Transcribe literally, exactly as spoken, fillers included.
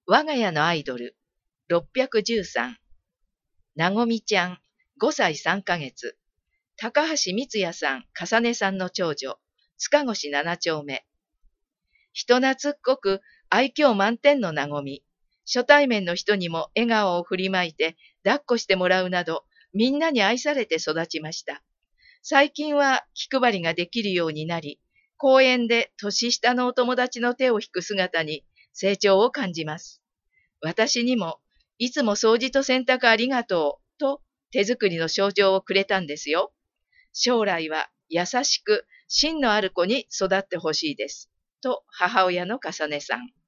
我が家のアイドル、ろっぴゃくじゅうさん。なごみちゃん、ごさいさんかげつ。高橋光也さん、かさねさんの長女、塚越七丁目。人懐っこく愛嬌満点のなごみ。初対面の人にも笑顔を振りまいて抱っこしてもらうなど、みんなに愛されて育ちました。最近は気配りができるようになり、公園で年下のお友達の手を引く姿に成長を感じます。私にも、いつも掃除と洗濯ありがとうと手作りの賞状をくれたんですよ。将来は優しく芯のある子に育ってほしいです。と母親のかさねさん。